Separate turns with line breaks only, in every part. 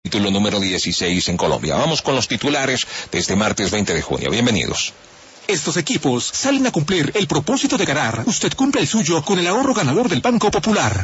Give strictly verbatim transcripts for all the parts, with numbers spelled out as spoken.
Título número dieciséis en Colombia. Vamos con los titulares de este martes veinte de junio. Bienvenidos.
Estos equipos salen a cumplir el propósito de ganar. Usted cumple el suyo con el ahorro ganador del Banco Popular.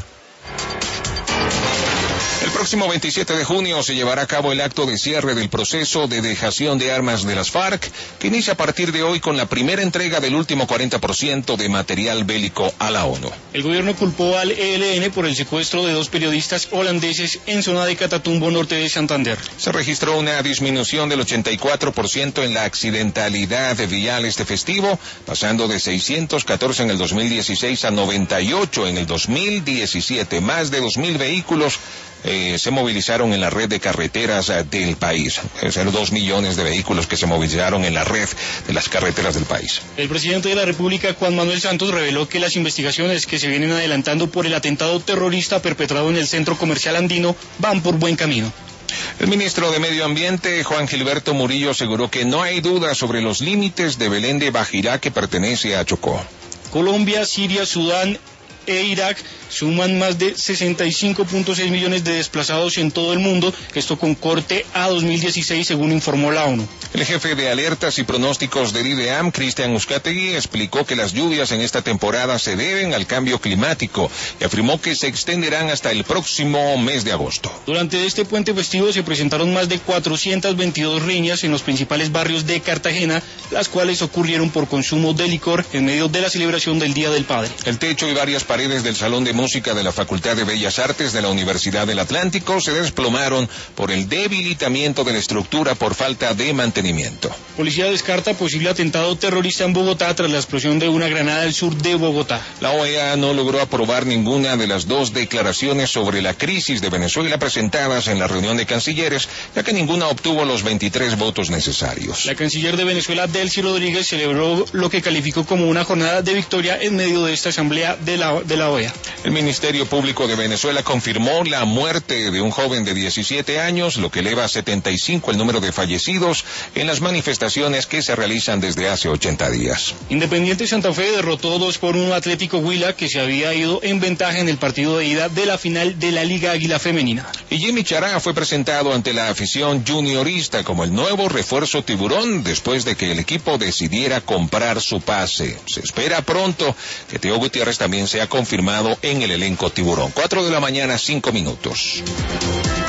El próximo veintisiete de junio se llevará a cabo el acto de cierre del proceso de dejación de armas de las FARC, que inicia a partir de hoy con la primera entrega del último cuarenta por ciento de material bélico a la ONU.
El gobierno culpó al E L N por el secuestro de dos periodistas holandeses en zona de Catatumbo, norte de Santander.
Se registró una disminución del ochenta y cuatro por ciento en la accidentalidad vial este festivo, pasando de seiscientos catorce en el dos mil dieciséis a noventa y ocho en el dos mil diecisiete. Más de dos mil vehículos Eh, se movilizaron en la red de carreteras uh, del país. Es decir, dos millones de vehículos que se movilizaron en la red de las carreteras del país.
El presidente de la República, Juan Manuel Santos, reveló que las investigaciones que se vienen adelantando por el atentado terrorista perpetrado en el centro comercial andino van por buen camino.
El ministro de Medio Ambiente, Juan Gilberto Murillo, aseguró que no hay duda sobre los límites de Belén de Bajirá, que pertenece a Chocó.
Colombia, Siria, Sudán e Irak suman más de sesenta y cinco punto seis millones de desplazados en todo el mundo, esto con corte a dos mil dieciséis, según informó la ONU.
El jefe de alertas y pronósticos del IDEAM, Cristian Uzcategui, explicó que las lluvias en esta temporada se deben al cambio climático y afirmó que se extenderán hasta el próximo mes de agosto.
Durante este puente festivo se presentaron más de cuatrocientas veintidós riñas en los principales barrios de Cartagena, las cuales ocurrieron por consumo de licor en medio de la celebración del Día del Padre.
El techo y varias paredes del Salón de Música de la Facultad de Bellas Artes de la Universidad del Atlántico se desplomaron por el debilitamiento de la estructura por falta de mantenimiento.
Policía descarta posible atentado terrorista en Bogotá tras la explosión de una granada al sur de Bogotá.
La O E A no logró aprobar ninguna de las dos declaraciones sobre la crisis de Venezuela presentadas en la reunión de cancilleres, ya que ninguna obtuvo los veintitrés votos necesarios.
La canciller de Venezuela, Delcy Rodríguez, celebró lo que calificó como una jornada de victoria en medio de esta asamblea de la, de la O E A.
El Ministerio Público de Venezuela confirmó la muerte de un joven de diecisiete años, lo que eleva a setenta y cinco el número de fallecidos en las manifestaciones que se realizan desde hace ochenta días.
Independiente Santa Fe derrotó dos por uno Atlético Huila, que se había ido en ventaja en el partido de ida de la final de la Liga Águila Femenina.
Y Jimmy Chará fue presentado ante la afición juniorista como el nuevo refuerzo tiburón después de que el equipo decidiera comprar su pase. Se espera pronto que Teo Gutiérrez también sea confirmado en el elenco tiburón. Cuatro de la mañana, cinco minutos.